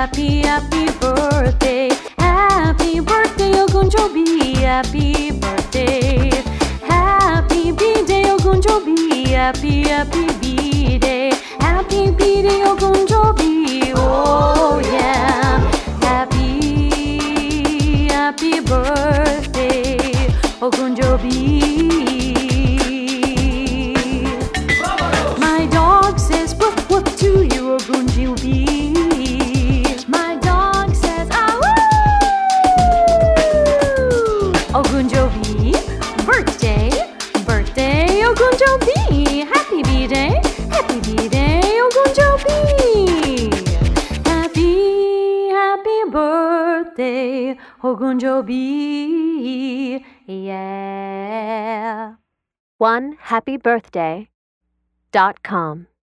happy, happy birthday. Happy birthday, Ogunjobi. Happy birthday. Happy B-day, Ogunjobi. Happy, happy B-day. Happy B-day, Ogunjobi. Oh yeah. Happy, happy birthday, Ogunjobi. My dog says woof woof to you, Ogunjobi. My dog says ah woo. Ogunjobi, birthday, birthday, Ogunjobi. Happy B-day, happy B-day, Ogunjobi. Happy, happy birthday, Ogunjobi. Yeah. OneHappyBirthday.com